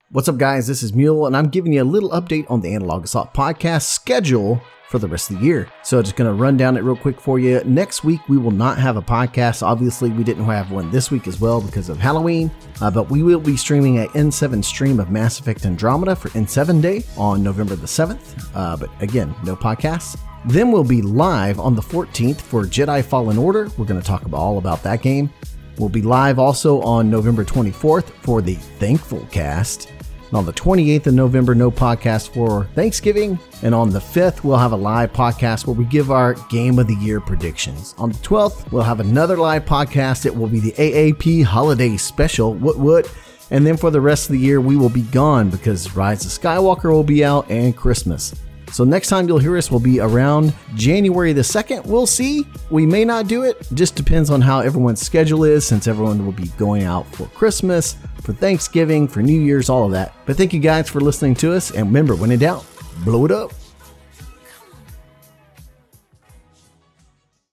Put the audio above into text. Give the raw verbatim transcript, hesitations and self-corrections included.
What's up, guys? This is Mule, and I'm giving you a little update on the Analog Assault podcast schedule for the rest of the year. So just going to run down it real quick for you. Next week, we will not have a podcast. Obviously, we didn't have one this week as well because of Halloween, uh, but we will be streaming an N seven stream of Mass Effect Andromeda for N seven Day on November the seventh. Uh, but again, no podcasts. Then we'll be live on the fourteenth for Jedi Fallen Order. We're going to talk about all about that game. We'll be live also on November twenty-fourth for the Thankful Cast. And on the twenty-eighth of November, no podcast for Thanksgiving. And on the fifth, we'll have a live podcast where we give our Game of the Year predictions. On the twelfth, we'll have another live podcast. It will be the A A P Holiday Special. What, what? And then for the rest of the year, we will be gone because Rise of Skywalker will be out and Christmas. So next time you'll hear us will be around January the second. We'll see. We may not do it. Just depends on how everyone's schedule is, since everyone will be going out for Christmas, for Thanksgiving, for New Year's, all of that. But thank you guys for listening to us. And remember, when in doubt, blow it up.